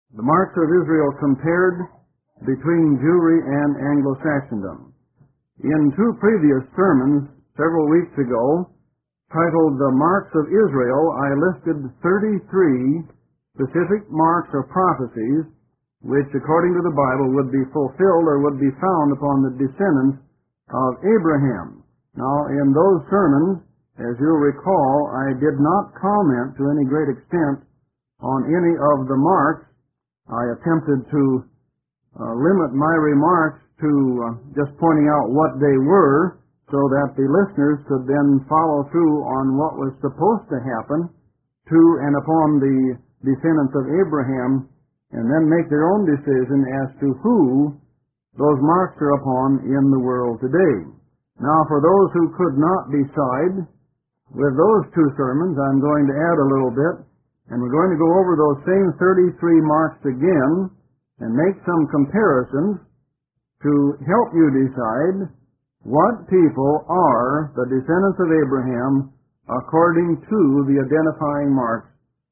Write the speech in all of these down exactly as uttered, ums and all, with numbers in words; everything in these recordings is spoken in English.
The marks of Israel compared between Jewry and Anglo-Saxondom. In two previous sermons several weeks ago, titled The Marks of Israel, I listed thirty-three specific marks or prophecies which, according to the Bible, would be fulfilled or would be found upon the descendants of Abraham. Now, in those sermons, as you'll recall, I did not comment to any great extent on any of the marks. I attempted to uh, limit my remarks to uh, just pointing out what they were so that the listeners could then follow through on what was supposed to happen to and upon the descendants of Abraham, and then make their own decision as to who those marks are upon in the world today. Now, for those who could not decide, with those two sermons, I'm going to add a little bit, and we're going to go over those same thirty-three marks again and make some comparisons to help you decide what people are the descendants of Abraham according to the identifying marks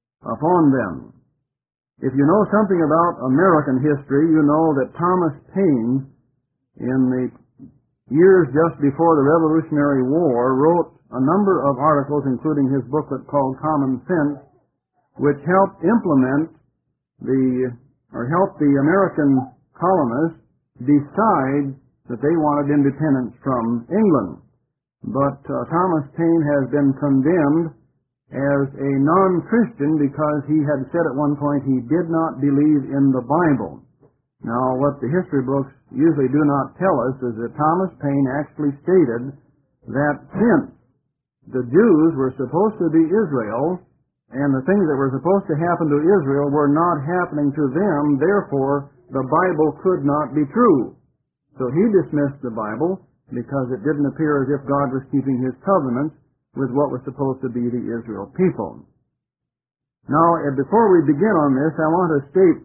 upon them. If you know something about American history, you know that Thomas Paine, in the years just before the Revolutionary War, wrote a number of articles, including his booklet called Common Sense, which helped implement the, or helped the American colonists decide that they wanted independence from England. But uh, Thomas Paine has been condemned as a non-Christian because he had said at one point he did not believe in the Bible. Now, what the history books usually do not tell us is that Thomas Paine actually stated that since the Jews were supposed to be Israel, and the things that were supposed to happen to Israel were not happening to them, therefore the Bible could not be true. So he dismissed the Bible because it didn't appear as if God was keeping his covenant with what was supposed to be the Israel people. Now, before we begin on this, I want to state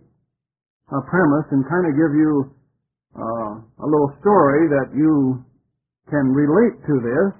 a premise and kind of give you uh, a little story that you can relate to this.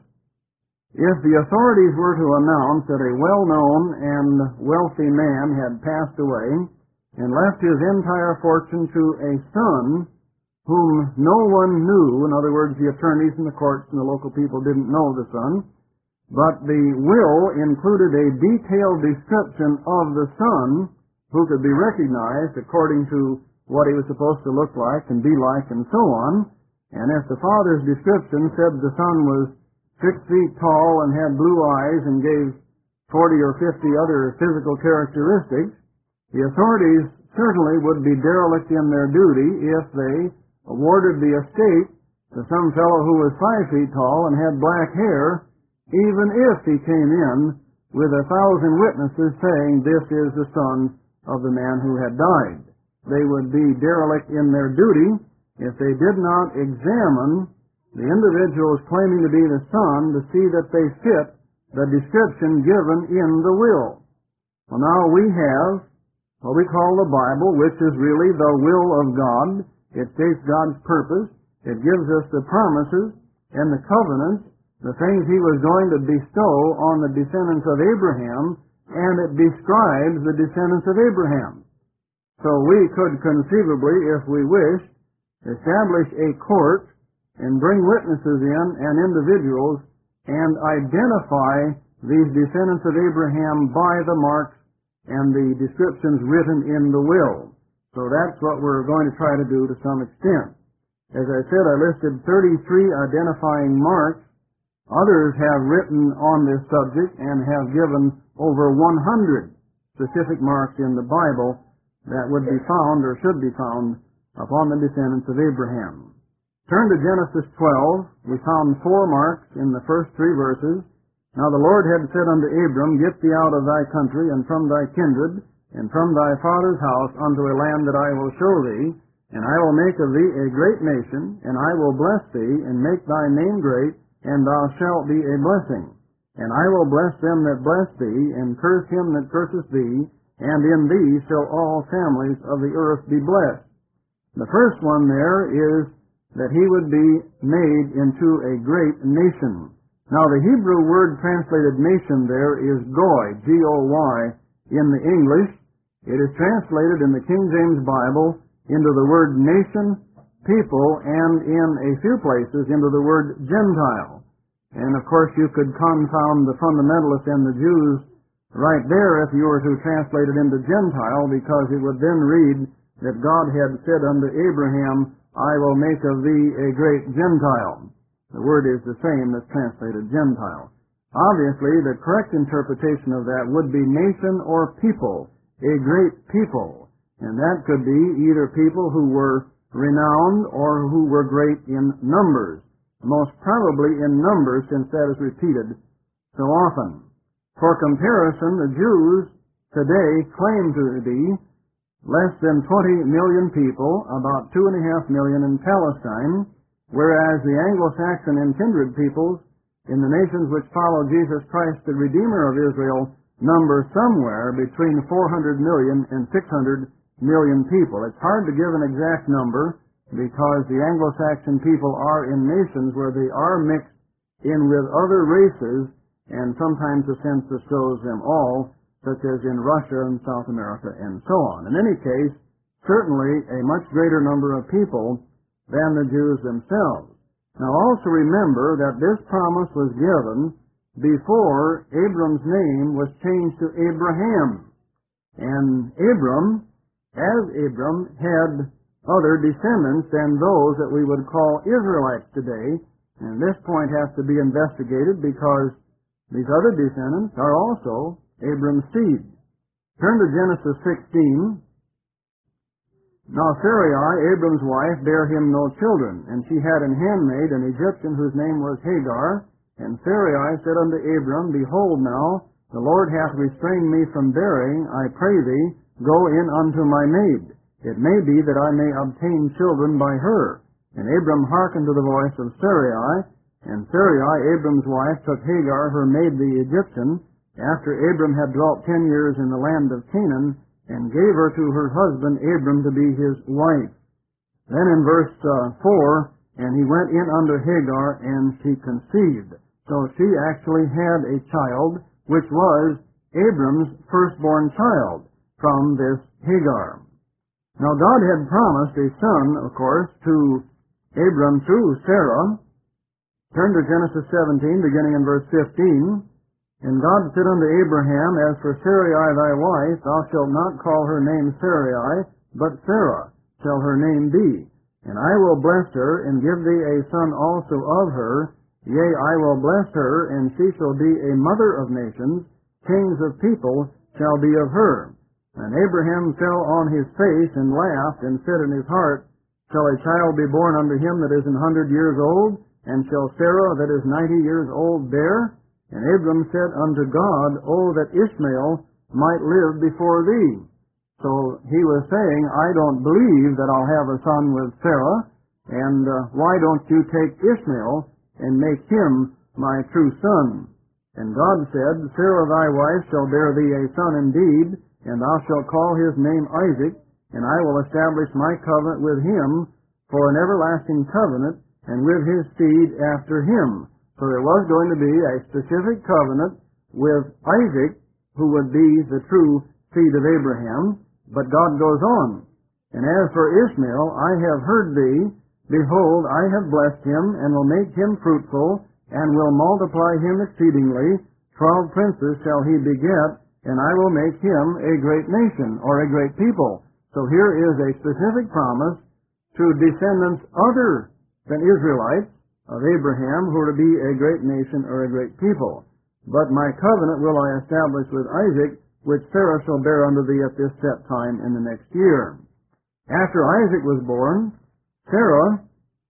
If the authorities were to announce that a well-known and wealthy man had passed away and left his entire fortune to a son whom no one knew, in other words, the attorneys and the courts and the local people didn't know the son, but the will included a detailed description of the son who could be recognized according to what he was supposed to look like and be like and so on, and if the father's description said the son was six feet tall and had blue eyes and gave forty or fifty other physical characteristics, the authorities certainly would be derelict in their duty if they awarded the estate to some fellow who was five feet tall and had black hair, even if he came in with a thousand witnesses saying this is the son of the man who had died. They would be derelict in their duty if they did not examine the individuals claiming to be the son to see that they fit the description given in the will. Well, now we have what we call the Bible, which is really the will of God. It states God's purpose. It gives us the promises and the covenants, the things he was going to bestow on the descendants of Abraham, and it describes the descendants of Abraham. So we could conceivably, if we wished, establish a court and bring witnesses in and individuals and identify these descendants of Abraham by the marks and the descriptions written in the will. So that's what we're going to try to do to some extent. As I said, I listed thirty-three identifying marks. Others have written on this subject and have given over one hundred specific marks in the Bible that would be found or should be found upon the descendants of Abraham. Turn to Genesis twelve. We found four marks in the first three verses. Now the Lord had said unto Abram, Get thee out of thy country, and from thy kindred, and from thy father's house, unto a land that I will show thee, and I will make of thee a great nation, and I will bless thee, and make thy name great, and thou shalt be a blessing. And I will bless them that bless thee, and curse him that curseth thee, and in thee shall all families of the earth be blessed. The first one there is that he would be made into a great nation. Now, the Hebrew word translated nation there is goy, G O Y, in the English, It is translated in the King James Bible into the word nation, people, and in a few places into the word Gentile. And of course you could confound the fundamentalists and the Jews right there if you were to translate it into Gentile, because it would then read that God had said unto Abraham, I will make of thee a great Gentile. The word is the same that's translated Gentile. Obviously, the correct interpretation of that would be nation or people, a great people. And that could be either people who were renowned or who were great in numbers. Most probably in numbers, since that is repeated so often. For comparison, the Jews today claim to be less than twenty million people, about two and a half million in Palestine, whereas the Anglo-Saxon and kindred peoples in the nations which follow Jesus Christ, the Redeemer of Israel, number somewhere between four hundred million and six hundred million people. It's hard to give an exact number because the Anglo-Saxon people are in nations where they are mixed in with other races, and sometimes the census shows them all, such as in Russia and South America and so on. In any case, certainly a much greater number of people than the Jews themselves. Now also remember that this promise was given before Abram's name was changed to Abraham. And Abram, as Abram, had other descendants than those that we would call Israelites today. And this point has to be investigated because these other descendants are also Abram's seed. Turn to Genesis sixteen. Now Sarai, Abram's wife, bare him no children, and she had an handmaid, an Egyptian, whose name was Hagar. And Sarai said unto Abram, Behold now, the Lord hath restrained me from bearing, I pray thee, go in unto my maid. It may be that I may obtain children by her. And Abram hearkened to the voice of Sarai, and Sarai, Abram's wife, took Hagar, her maid the Egyptian, after Abram had dwelt ten years in the land of Canaan, and gave her to her husband Abram to be his wife. Then in verse uh, four, and he went in unto Hagar, and she conceived. So she actually had a child, which was Abram's firstborn child from this Hagar. Now God had promised a son, of course, to Abram through Sarah. Turn to Genesis seventeen, beginning in verse fifteen. And God said unto Abraham, As for Sarai thy wife, thou shalt not call her name Sarai, but Sarah shall her name be. And I will bless her, and give thee a son also of her. Yea, I will bless her, and she shall be a mother of nations. Kings of people shall be of her. And Abraham fell on his face, and laughed, and said in his heart, Shall a child be born unto him that is an hundred years old? And shall Sarah that is ninety years old bear? And Abram said unto God, O that Ishmael might live before thee. So he was saying, I don't believe that I'll have a son with Sarah, and uh, why don't you take Ishmael and make him my true son? And God said, Sarah thy wife shall bear thee a son indeed, and thou shalt call his name Isaac, and I will establish my covenant with him for an everlasting covenant, and with his seed after him. So there was going to be a specific covenant with Isaac, who would be the true seed of Abraham. But God goes on. And as for Ishmael, I have heard thee. Behold, I have blessed him, and will make him fruitful, and will multiply him exceedingly. Twelve princes shall he beget, and I will make him a great nation, or a great people. So here is a specific promise to descendants other than Israelites of Abraham, who are to be a great nation or a great people. But my covenant will I establish with Isaac, which Sarah shall bear unto thee at this set time in the next year. After Isaac was born, Sarah,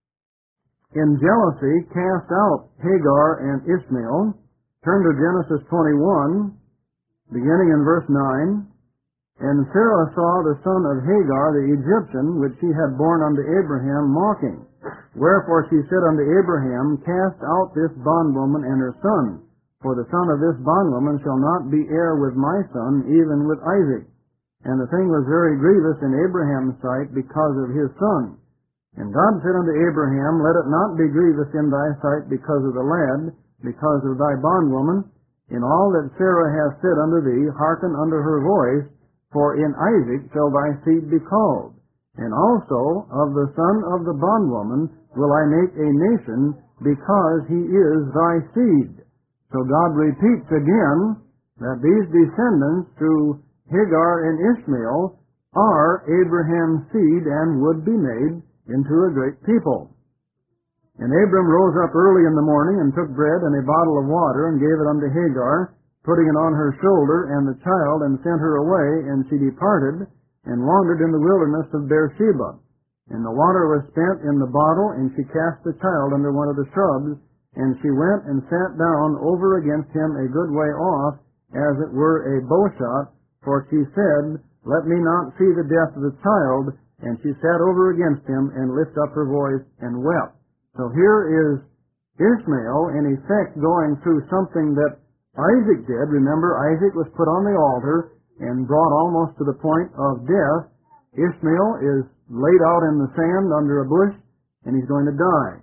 in jealousy, cast out Hagar and Ishmael. Turn to Genesis twenty-one, beginning in verse nine. And Sarah saw the son of Hagar the Egyptian, which she had borne unto Abraham, mocking. Wherefore she said unto Abraham, Cast out this bondwoman and her son, for the son of this bondwoman shall not be heir with my son, even with Isaac. And the thing was very grievous in Abraham's sight because of his son. And God said unto Abraham, Let it not be grievous in thy sight because of the lad, because of thy bondwoman. In all that Sarah hath said unto thee, hearken unto her voice, for in Isaac shall thy seed be called. And also of the son of the bondwoman will I make a nation, because he is thy seed. So God repeats again that these descendants through Hagar and Ishmael are Abraham's seed and would be made into a great people. And Abram rose up early in the morning and took bread and a bottle of water and gave it unto Hagar, putting it on her shoulder and the child, and sent her away, and she departed and wandered in the wilderness of Beersheba. And the water was spent in the bottle, and she cast the child under one of the shrubs, and she went and sat down over against him a good way off, as it were a bowshot, for she said, Let me not see the death of the child. And she sat over against him, and lifted up her voice, and wept. So here is Ishmael, in effect, going through something that Isaac did. Remember, Isaac was put on the altar and brought almost to the point of death. Ishmael is laid out in the sand under a bush, and he's going to die.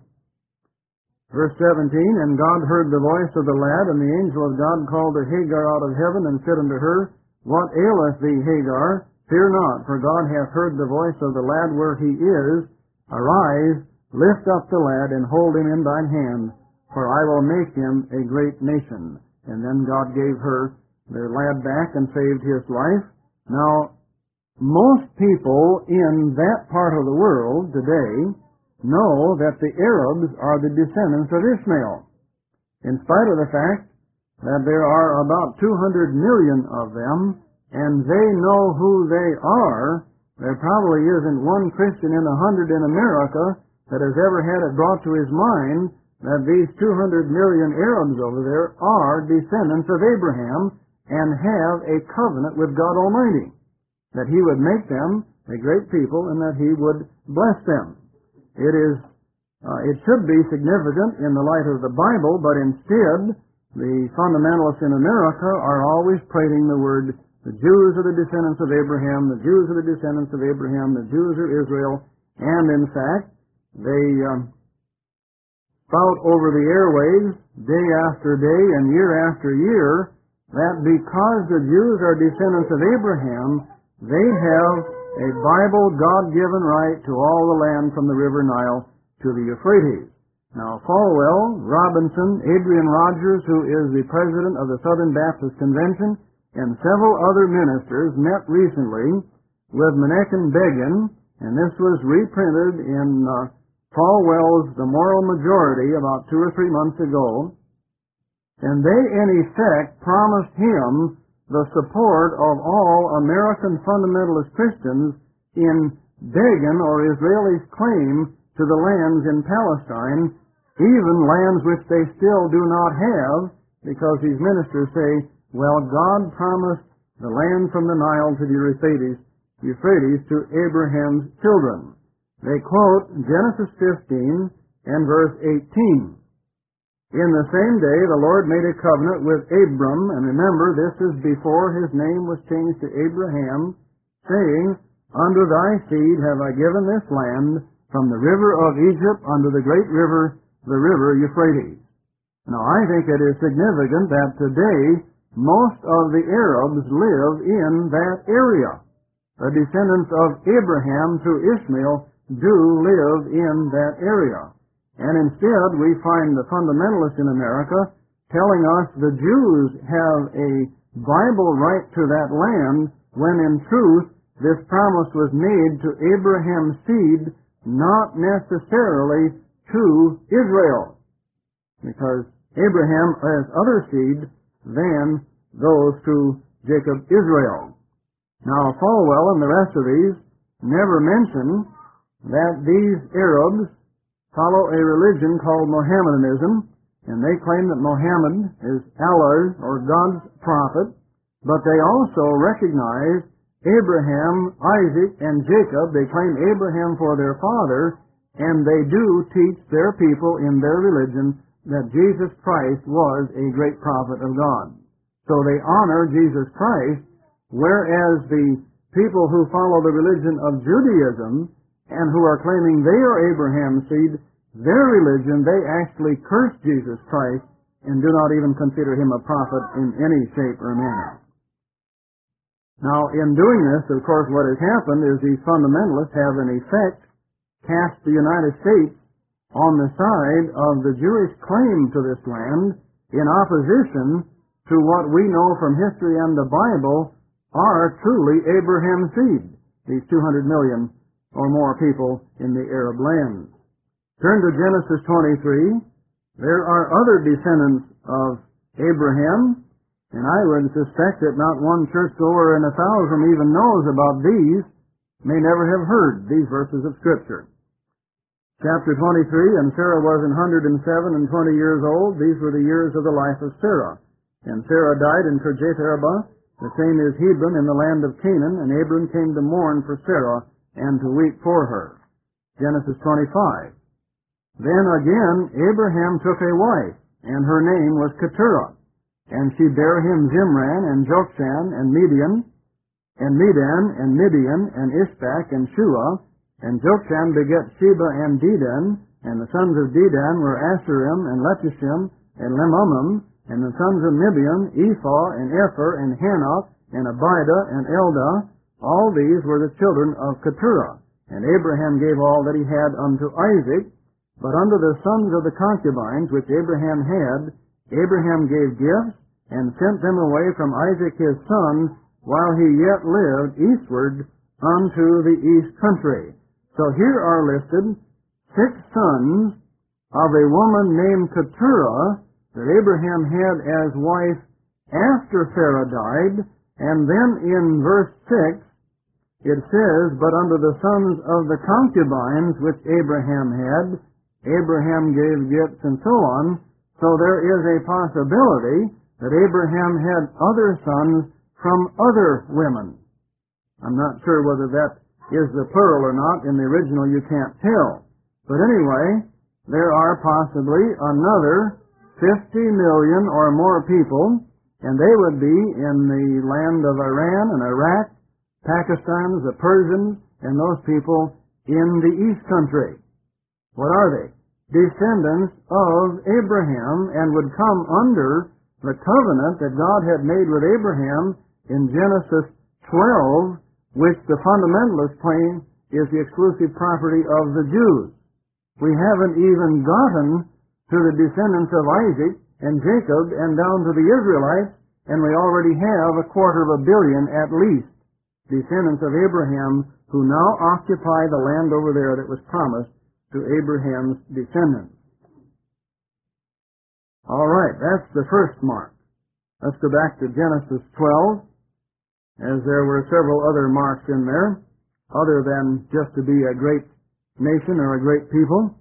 Verse seventeen, And God heard the voice of the lad, and the angel of God called to Hagar out of heaven, and said unto her, What aileth thee, Hagar? Fear not, for God hath heard the voice of the lad where he is. Arise, lift up the lad, and hold him in thine hand, for I will make him a great nation. And then God gave her the lad back and saved his life. Now, most people in that part of the world today know that the Arabs are the descendants of Ishmael, in spite of the fact that there are about two hundred million of them, and they know who they are. There probably isn't one Christian in a hundred in America that has ever had it brought to his mind that these two hundred million Arabs over there are descendants of Abraham and have a covenant with God Almighty, that he would make them a great people and that he would bless them. It is, uh, it should be significant in the light of the Bible, but instead the fundamentalists in America are always prating the word, the Jews are the descendants of Abraham, the Jews are the descendants of Abraham, the Jews are Israel, and in fact, they um, spout over the airwaves day after day and year after year that because the Jews are descendants of Abraham, they have a Bible God-given right to all the land from the river Nile to the Euphrates. Now, Falwell, Robinson, Adrian Rogers, who is the president of the Southern Baptist Convention, and several other ministers met recently with Menachem Begin, and this was reprinted in uh, Falwell's The Moral Majority about two or three months ago, and they, in effect, promised him the support of all American fundamentalist Christians in Begin or Israeli's claim to the lands in Palestine, even lands which they still do not have, because these ministers say, well, God promised the land from the Nile to the Euphrates, Euphrates to Abraham's children. They quote Genesis fifteen and verse eighteen. In the same day the Lord made a covenant with Abram, and remember, this is before his name was changed to Abraham, saying, Unto thy seed have I given this land, from the river of Egypt unto the great river, the river Euphrates. Now, I think it is significant that today most of the Arabs live in that area. The descendants of Abraham through Ishmael do live in that area. And instead, we find the fundamentalists in America telling us the Jews have a Bible right to that land, when in truth this promise was made to Abraham's seed, not necessarily to Israel, because Abraham has other seed than those through Jacob Israel. Now, Falwell and the rest of these never mention that these Arabs follow a religion called Mohammedanism, and they claim that Mohammed is Allah's or God's prophet, but they also recognize Abraham, Isaac, and Jacob. They claim Abraham for their father, and they do teach their people in their religion that Jesus Christ was a great prophet of God. So they honor Jesus Christ, whereas the people who follow the religion of Judaism and who are claiming they are Abraham's seed, their religion, they actually curse Jesus Christ and do not even consider him a prophet in any shape or manner. Now, in doing this, of course, what has happened is these fundamentalists have, in effect, cast the United States on the side of the Jewish claim to this land in opposition to what we know from history and the Bible are truly Abraham's seed, these two hundred million or more people in the Arab lands. Turn to Genesis twenty-three. There are other descendants of Abraham, and I would suspect that not one churchgoer in a thousand even knows about these, may never have heard these verses of Scripture. Chapter twenty-three, and Sarah was an hundred and seven and twenty years old. These were the years of the life of Sarah. And Sarah died in Kirjath-arba, the same is Hebron, in the land of Canaan, and Abram came to mourn for Sarah and to weep for her. Genesis twenty-five. Then again Abraham took a wife, and her name was Keturah, and she bare him Zimran, and Jokshan, and Midian, and Medan, and Midian, and Ishbak, and Shua. And Jokshan begat Sheba and Dedan, and the sons of Dedan were Asherim, and Letushim, and Lemumim, and the sons of Midian, Ephah, and Epher, and Hanoch, and Abidah, and Eldah. All these were the children of Keturah. And Abraham gave all that he had unto Isaac, but unto the sons of the concubines which Abraham had, Abraham gave gifts, and sent them away from Isaac his son, while he yet lived eastward unto the east country. So here are listed six sons of a woman named Keturah that Abraham had as wife after Sarah died, and then in verse six it says, but unto the sons of the concubines which Abraham had, Abraham gave gifts, and so on. So there is a possibility that Abraham had other sons from other women. I'm not sure whether that is the plural or not. In the original you can't tell. But anyway, there are possibly another fifty million or more people, and they would be in the land of Iran and Iraq, Pakistan, the Persians, and those people in the East Country. What are they? Descendants of Abraham, and would come under the covenant that God had made with Abraham in Genesis twelve, which the fundamentalists claim is the exclusive property of the Jews. We haven't even gotten to the descendants of Isaac and Jacob and down to the Israelites, and we already have a quarter of a billion at least descendants of Abraham who now occupy the land over there that was promised to Abraham's descendants. All right, that's the first mark. Let's go back to Genesis twelve, as there were several other marks in there, other than just to be a great nation or a great people.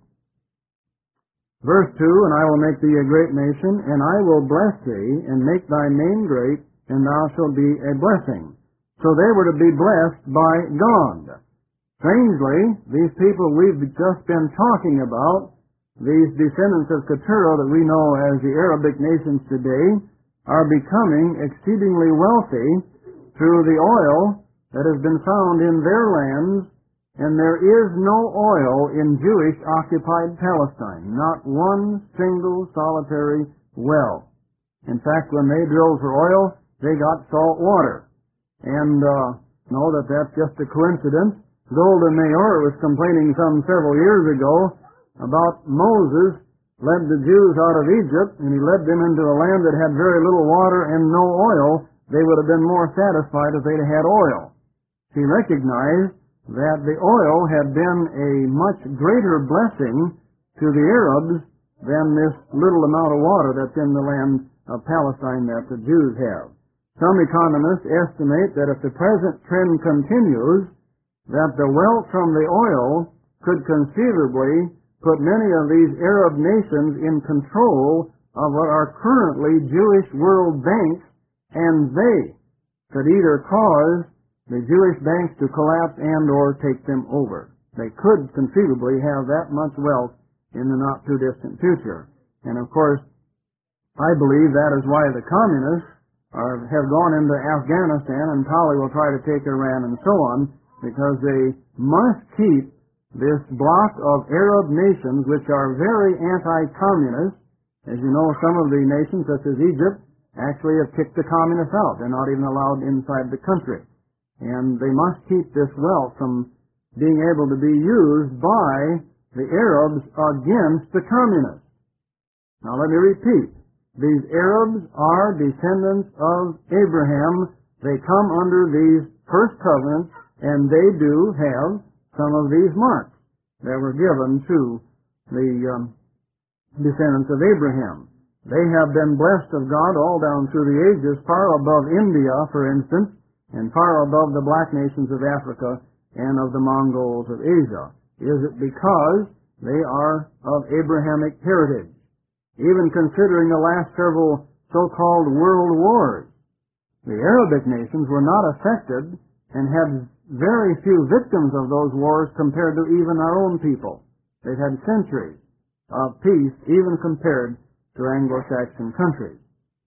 Verse two, and I will make thee a great nation, and I will bless thee, and make thy name great, and thou shalt be a blessing. So they were to be blessed by God. Strangely, these people we've just been talking about, these descendants of Keturah that we know as the Arabic nations today, are becoming exceedingly wealthy through the oil that has been found in their lands, and there is no oil in Jewish-occupied Palestine, not one single solitary well. In fact, when they drilled for oil, they got salt water. And uh, know that that's just a coincidence. Golda Meir was complaining some several years ago about Moses led the Jews out of Egypt, and he led them into a land that had very little water and no oil. They would have been more satisfied if they'd had oil. He recognized that the oil had been a much greater blessing to the Arabs than this little amount of water that's in the land of Palestine that the Jews have. Some economists estimate that if the present trend continues, that the wealth from the oil could conceivably put many of these Arab nations in control of what are currently Jewish world banks, and they could either cause the Jewish banks to collapse and or take them over. They could conceivably have that much wealth in the not-too-distant future. And of course, I believe that is why the communists are, have gone into Afghanistan, and probably will try to take Iran and so on, because they must keep this block of Arab nations which are very anti-communist. As you know, some of the nations, such as Egypt, actually have kicked the communists out. They're not even allowed inside the country. and they must keep this wealth from being able to be used by the Arabs against the communists. Now let me repeat. These Arabs are descendants of Abraham. They come under these first covenants, and they do have some of these marks that were given to the um, descendants of Abraham. They have been blessed of God all down through the ages, far above India, for instance, and far above the black nations of Africa and of the Mongols of Asia. Is it because they are of Abrahamic heritage? Even considering the last several so-called world wars, the Arabic nations were not affected and had very few victims of those wars compared to even our own people. They've had centuries of peace even compared to Anglo-Saxon countries.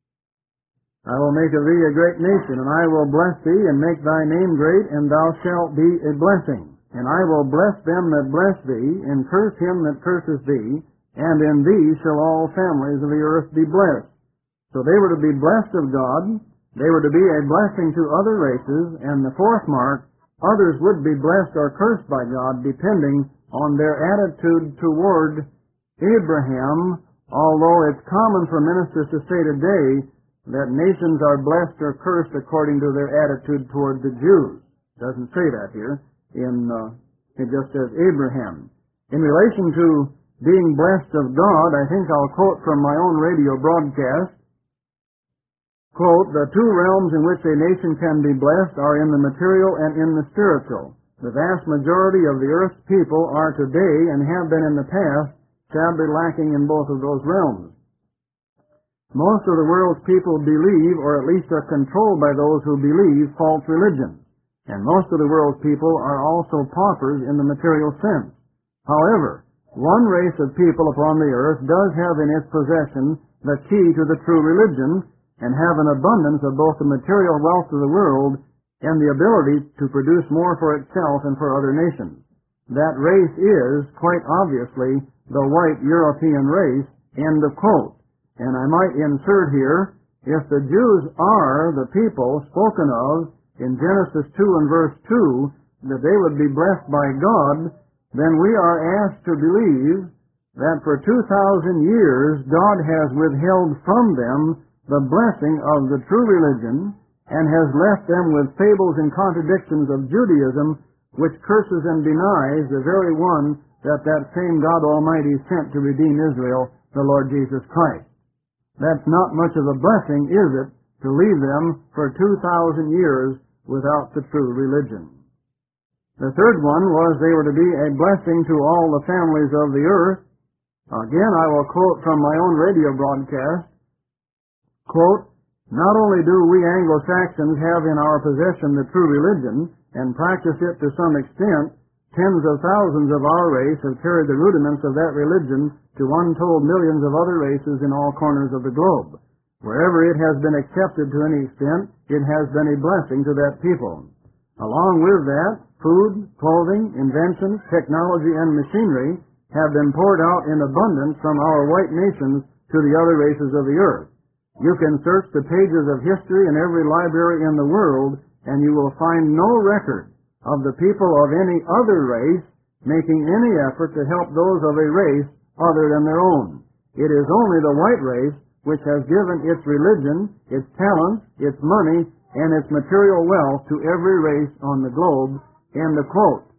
I will make of thee a great nation, and I will bless thee, and make thy name great, and thou shalt be a blessing. And I will bless them that bless thee, and curse him that curses thee, and in thee shall all families of the earth be blessed. So they were to be blessed of God, they were to be a blessing to other races, and the fourth mark, others would be blessed or cursed by God depending on their attitude toward Abraham, although it's common for ministers to say today that nations are blessed or cursed according to their attitude toward the Jews. It doesn't say that here. In uh, it just says Abraham. In relation to being blessed of God, I think I'll quote from my own radio broadcast. Quote, the two realms in which a nation can be blessed are in the material and in the spiritual. The vast majority of the earth's people are today, and have been in the past, sadly lacking in both of those realms. Most of the world's people believe, or at least are controlled by those who believe, false religions. And most of the world's people are also paupers in the material sense. However, one race of people upon the earth does have in its possession the key to the true religion, and have an abundance of both the material wealth of the world and the ability to produce more for itself and for other nations. That race is, quite obviously, the white European race, end of quote. And I might insert here, if the Jews are the people spoken of in Genesis two and verse two, that they would be blessed by God, then we are asked to believe that for two thousand years God has withheld from them the blessing of the true religion, and has left them with fables and contradictions of Judaism, which curses and denies the very one that that same God Almighty sent to redeem Israel, the Lord Jesus Christ. That's not much of a blessing, is it, to leave them for two thousand years without the true religion. The third one was they were to be a blessing to all the families of the earth. Again, I will quote from my own radio broadcast. Quote, not only do we Anglo-Saxons have in our possession the true religion, and practice it to some extent, tens of thousands of our race have carried the rudiments of that religion to untold millions of other races in all corners of the globe. Wherever it has been accepted to any extent, it has been a blessing to that people. Along with that, food, clothing, inventions, technology, and machinery have been poured out in abundance from our white nations to the other races of the earth. You can search the pages of history in every library in the world, and you will find no record of the people of any other race making any effort to help those of a race other than their own. It is only the white race which has given its religion, its talents, its money, and its material wealth to every race on the globe. End of quote.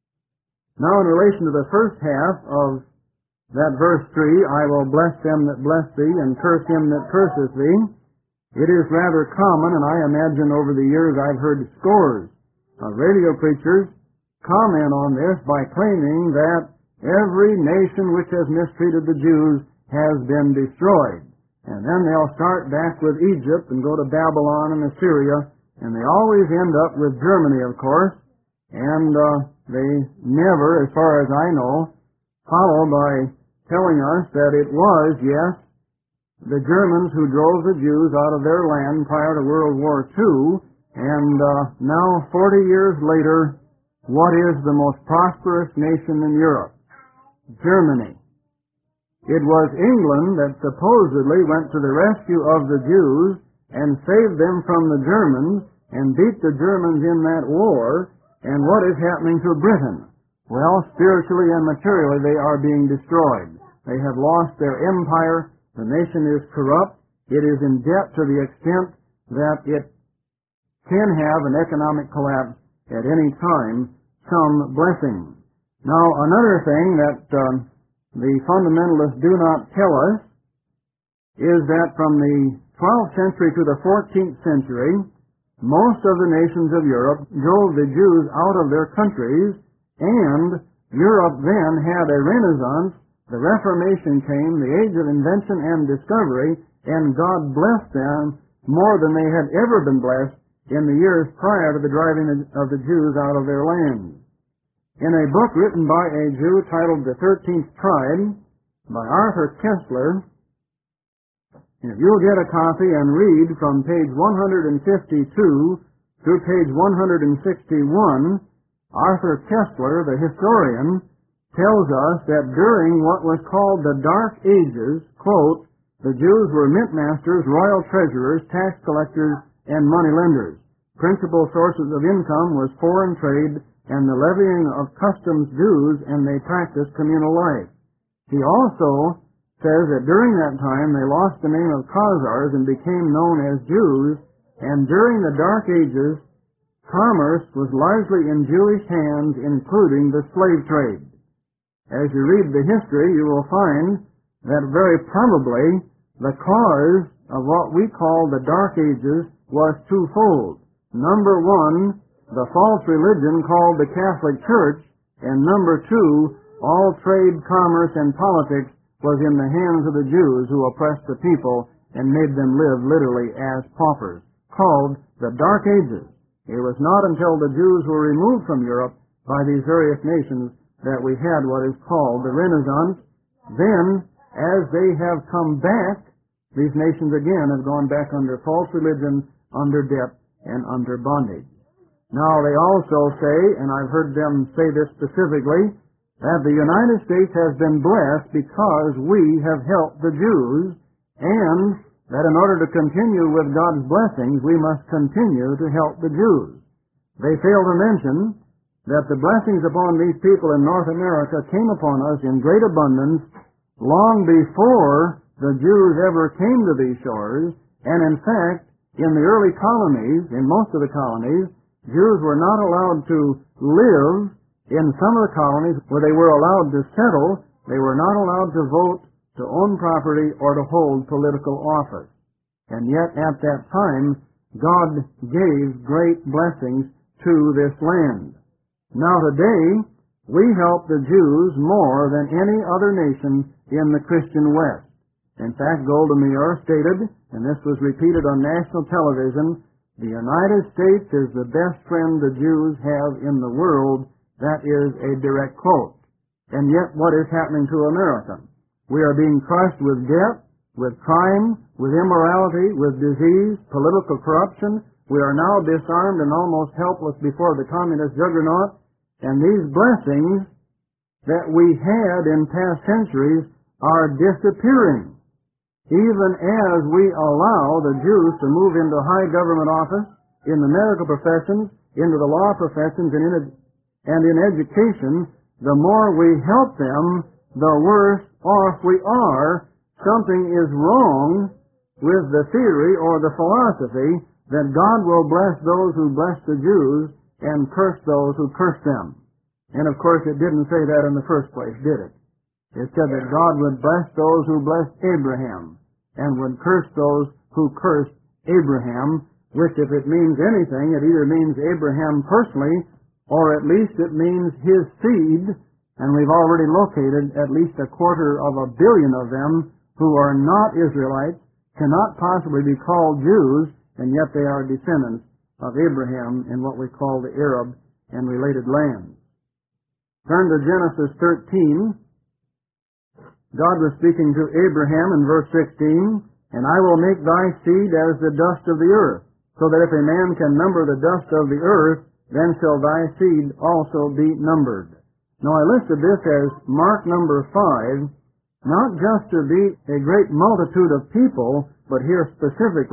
Now, in relation to the first half of that verse three, I will bless them that bless thee, and curse him that curses thee. It is rather common, and I imagine over the years I've heard scores of radio preachers comment on this by claiming that every nation which has mistreated the Jews has been destroyed. And then they'll start back with Egypt and go to Babylon and Assyria, and they always end up with Germany, of course, and uh, they never, as far as I know, follow by telling us that it was, yes, the Germans who drove the Jews out of their land prior to World War Two, and uh, now, forty years later, what is the most prosperous nation in Europe? Germany. It was England that supposedly went to the rescue of the Jews and saved them from the Germans, and beat the Germans in that war. And what is happening to Britain? Well, spiritually and materially they are being destroyed. They have lost their empire. The nation is corrupt. It is in debt to the extent that it can have an economic collapse at any time. Some blessing. Now, another thing that uh, the fundamentalists do not tell us is that from the twelfth century to the fourteenth century, most of the nations of Europe drove the Jews out of their countries, and Europe then had a renaissance. The Reformation came, the age of invention and discovery, and God blessed them more than they had ever been blessed in the years prior to the driving of the Jews out of their land. In a book written by a Jew titled The Thirteenth Tribe by Arthur Koestler, if you'll get a copy and read from page one hundred fifty-two through page one hundred sixty-one, Arthur Koestler, the historian, tells us that during what was called the Dark Ages, quote, the Jews were mint masters, royal treasurers, tax collectors, and money lenders. Principal sources of income was foreign trade and the levying of customs dues, and they practiced communal life. He also says that during that time they lost the name of Khazars and became known as Jews, and during the Dark Ages, commerce was largely in Jewish hands, including the slave trade. As you read the history, you will find that very probably the cause of what we call the Dark Ages was twofold. Number one, the false religion called the Catholic Church, and number two, all trade, commerce, and politics was in the hands of the Jews, who oppressed the people and made them live literally as paupers, called the Dark Ages. It was not until the Jews were removed from Europe by these various nations that we had what is called the Renaissance. Then, as they have come back, these nations again have gone back under false religion, under debt, and under bondage. Now, they also say, and I've heard them say this specifically, that the United States has been blessed because we have helped the Jews, and that in order to continue with God's blessings, we must continue to help the Jews. They fail to mention that the blessings upon these people in North America came upon us in great abundance long before the Jews ever came to these shores, and in fact, in the early colonies, in most of the colonies, Jews were not allowed to live. In some of the colonies where they were allowed to settle, they were not allowed to vote, to own property, or to hold political office. And yet at that time, God gave great blessings to this land. Now today, we help the Jews more than any other nation in the Christian West. In fact, Golda Meir stated, and this was repeated on national television, the United States is the best friend the Jews have in the world. That is a direct quote. And yet, what is happening to America? We are being crushed with debt, with crime, with immorality, with disease, political corruption. We are now disarmed and almost helpless before the communist juggernaut. And these blessings that we had in past centuries are disappearing, even as we allow the Jews to move into high government office, in the medical professions, into the law professions, and in And in education, the more we help them, the worse off we are. Something is wrong with the theory or the philosophy that God will bless those who bless the Jews and curse those who curse them. And of course it didn't say that in the first place, did it? It said that God would bless those who blessed Abraham and would curse those who cursed Abraham, which if it means anything, it either means Abraham personally, or at least it means his seed, and we've already located at least a quarter of a billion of them who are not Israelites, cannot possibly be called Jews, and yet they are descendants of Abraham in what we call the Arab and related lands. Turn to Genesis thirteen. God was speaking to Abraham in verse sixteen, and I will make thy seed as the dust of the earth, so that if a man can number the dust of the earth, then shall thy seed also be numbered. Now I listed this as mark number five, not just to be a great multitude of people, but here specifically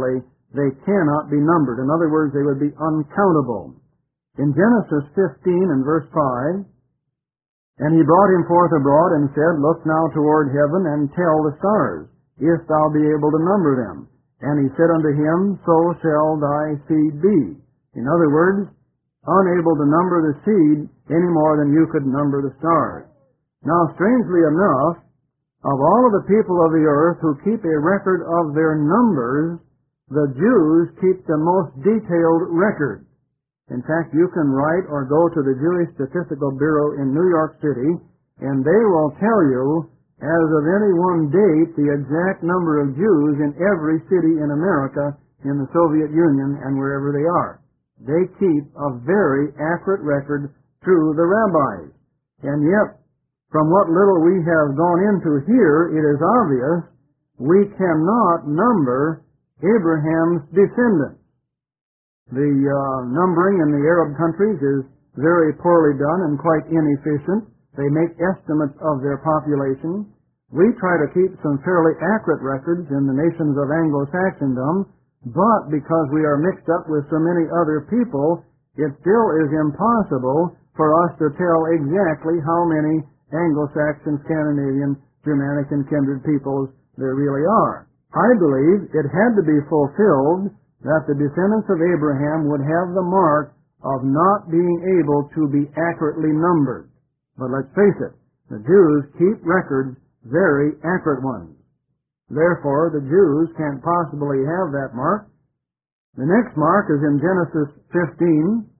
They cannot be numbered. In other words, they would be uncountable. In Genesis fifteen and verse five, "And he brought him forth abroad and said, Look now toward heaven and tell the stars, if thou be able to number them. And he said unto him, So shall thy seed be." In other words, unable to number the seed any more than you could number the stars. Now, strangely enough, of all of the people of the earth who keep a record of their numbers, the Jews keep the most detailed record. In fact, you can write or go to the Jewish Statistical Bureau in New York City, and they will tell you, as of any one date, the exact number of Jews in every city in America, in the Soviet Union, and wherever they are. They keep a very accurate record through the rabbis. And yet, from what little we have gone into here, it is obvious we cannot number Abraham's descendants. The uh, numbering in the Arab countries is very poorly done and quite inefficient. They make estimates of their population. We try to keep some fairly accurate records in the nations of Anglo-Saxondom, but because we are mixed up with so many other people, it still is impossible for us to tell exactly how many Anglo-Saxon, Scandinavian, Germanic, and kindred peoples there really are. I believe it had to be fulfilled that the descendants of Abraham would have the mark of not being able to be accurately numbered. But let's face it, the Jews keep records, very accurate ones. Therefore, the Jews can't possibly have that mark. The next mark is in Genesis fifteen,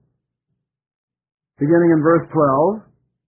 beginning in verse twelve.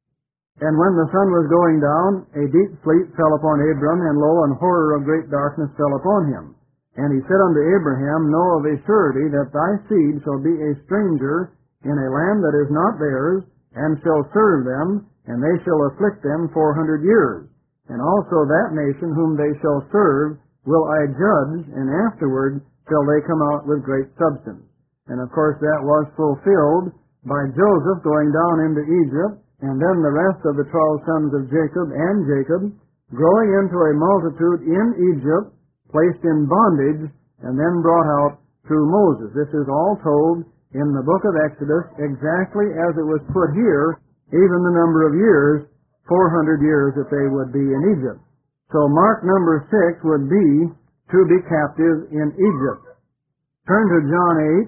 "And when the sun was going down, a deep sleep fell upon Abram, and lo, an horror of great darkness fell upon him. And he said unto Abraham, Know of a surety that thy seed shall be a stranger in a land that is not theirs, and shall serve them, and they shall afflict them four hundred years. And also that nation whom they shall serve will I judge, and afterward shall they come out with great substance." And of course that was fulfilled by Joseph going down into Egypt, and then the rest of the twelve sons of Jacob and Jacob growing into a multitude in Egypt, placed in bondage, and then brought out through Moses. This is all told in the book of Exodus exactly as it was put here, even the number of years, four hundred years that they would be in Egypt. So mark number six would be to be captive in Egypt. Turn to John eight.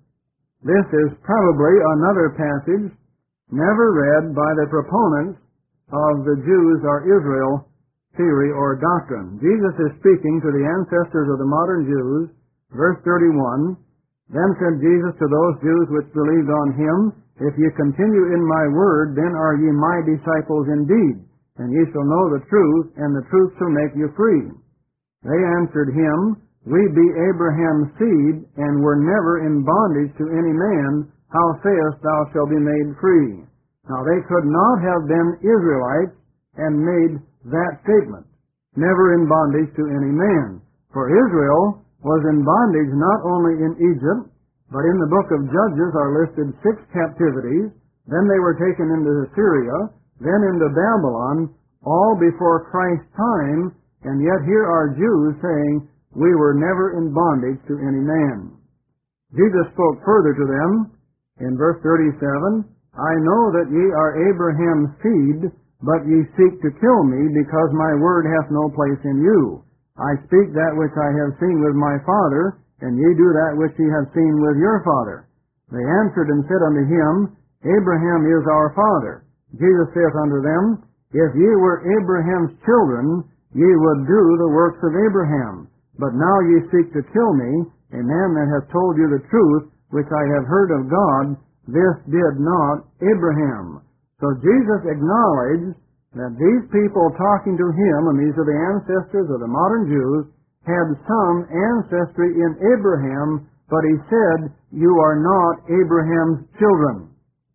This is probably another passage never read by the proponents of the Jews or Israel theory or doctrine. Jesus is speaking to the ancestors of the modern Jews, verse thirty-one. "Then said Jesus to those Jews which believed on him, If ye continue in my word, then are ye my disciples indeed, and ye shall know the truth, and the truth shall make you free. They answered him, We be Abraham's seed, and were never in bondage to any man. How sayest thou shalt be made free?" Now they could not have been Israelites and made that statement. Never in bondage to any man. For Israel was in bondage not only in Egypt, but in the book of Judges are listed six captivities. Then they were taken into Syria, then into Babylon, all before Christ's time, and yet here are Jews saying, we were never in bondage to any man. Jesus spoke further to them in verse thirty-seven, I know that ye are Abraham's seed, but ye seek to kill me, because my word hath no place in you. I speak that which I have seen with my father, and ye do that which ye have seen with your father. They answered and said unto him, Abraham is our father. Jesus saith unto them, If ye were Abraham's children, ye would do the works of Abraham. But now ye seek to kill me, a man that hath told you the truth, which I have heard of God. This did not Abraham. So Jesus acknowledged that these people talking to him, and these are the ancestors of the modern Jews, had some ancestry in Abraham, but he said, you are not Abraham's children.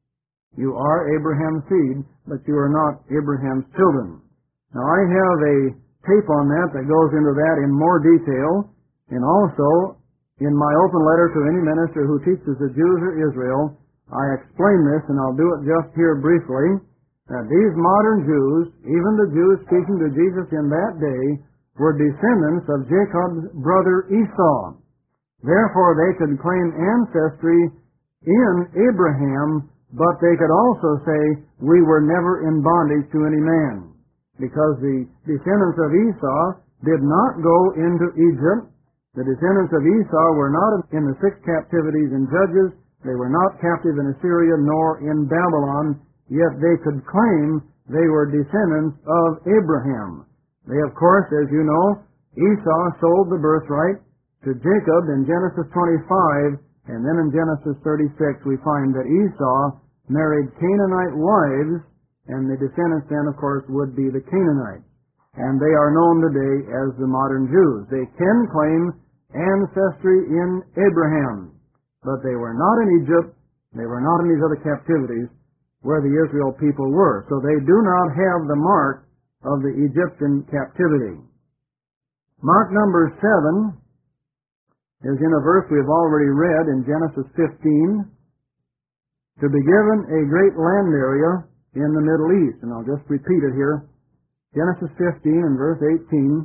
You are Abraham's seed, but you are not Abraham's children. Now I have a tape on that that goes into that in more detail, and also in my open letter to any minister who teaches the Jews or Israel, I explain this, and I'll do it just here briefly, that these modern Jews, even the Jews speaking to Jesus in that day, were descendants of Jacob's brother Esau. Therefore, they could claim ancestry in Abraham, but they could also say, we were never in bondage to any man, because the descendants of Esau did not go into Egypt. The descendants of Esau were not in the six captivities in Judges. They were not captive in Assyria nor in Babylon, yet they could claim they were descendants of Abraham. They, of course, as you know, Esau sold the birthright to Jacob in Genesis twenty-five, and then in Genesis thirty-six we find that Esau married Canaanite wives, and the descendants then, of course, would be the Canaanites. And they are known today as the modern Jews. They can claim ancestry in Abraham, but they were not in Egypt, they were not in these other captivities where the Israel people were. So they do not have the mark of the Egyptian captivity. Mark number seven is in a verse we have already read in Genesis fifteen, to be given a great land area in the Middle East. And I'll just repeat it here. Genesis fifteen and verse eighteen.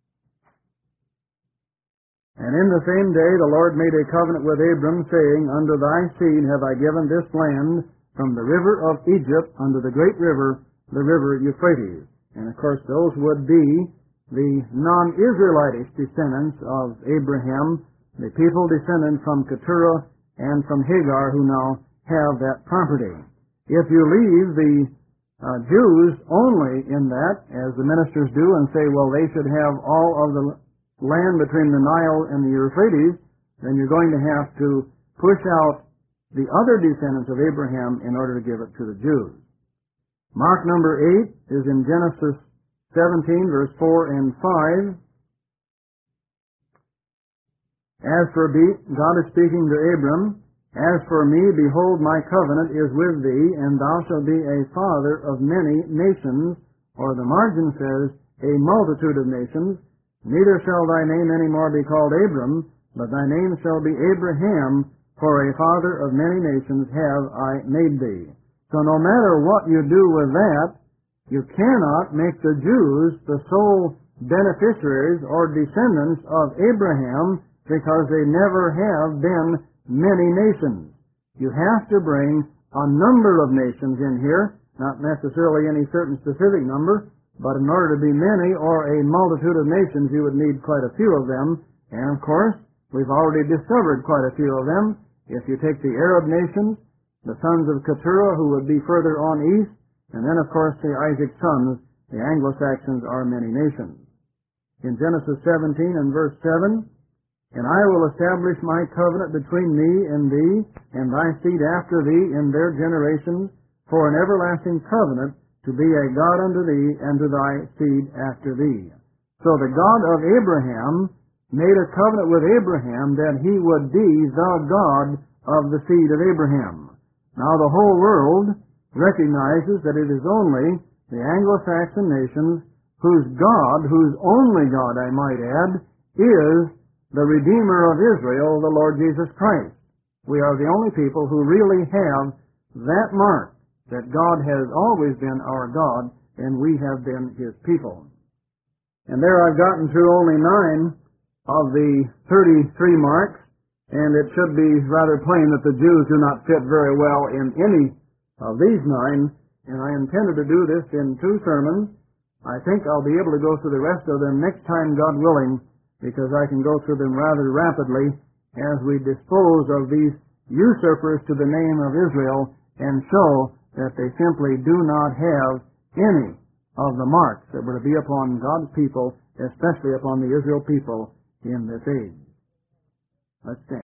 And in the same day the Lord made a covenant with Abram, saying, Unto thy seed have I given this land from the river of Egypt unto the great river, the river Euphrates. And of course those would be the non-Israelitish descendants of Abraham, the people descended from Keturah and from Hagar, who now have that property. If you leave the uh, Jews only in that, as the ministers do, and say, well, they should have all of the land between the Nile and the Euphrates, then you're going to have to push out the other descendants of Abraham in order to give it to the Jews. Mark number eight is in Genesis seventeen, verse four and five. As for me, God is speaking to Abram, As for me, behold, my covenant is with thee, and thou shalt be a father of many nations, or the margin says, a multitude of nations. Neither shall thy name any more be called Abram, but thy name shall be Abraham, for a father of many nations have I made thee. So no matter what you do with that, you cannot make the Jews the sole beneficiaries or descendants of Abraham, because they never have been many nations. You have to bring a number of nations in here, not necessarily any certain specific number, but in order to be many or a multitude of nations, you would need quite a few of them. And of course, we've already discovered quite a few of them. If you take the Arab nations, the sons of Keturah, who would be further on east, and then of course the Isaac sons, the Anglo-Saxons, are many nations. In Genesis seventeen and verse seven, And I will establish my covenant between me and thee, and thy seed after thee in their generations, for an everlasting covenant, to be a God unto thee, and to thy seed after thee. So the God of Abraham made a covenant with Abraham that he would be the God of the seed of Abraham. Now the whole world recognizes that it is only the Anglo-Saxon nations whose God, whose only God, I might add, is the Redeemer of Israel, the Lord Jesus Christ. We are the only people who really have that mark, that God has always been our God, and we have been His people. And there I've gotten through only nine of the thirty-three marks, and it should be rather plain that the Jews do not fit very well in any of these nine, and I intended to do this in two sermons. I think I'll be able to go through the rest of them next time, God willing, because I can go through them rather rapidly as we dispose of these usurpers to the name of Israel and show that they simply do not have any of the marks that were to be upon God's people, especially upon the Israel people in this age. Let's stand.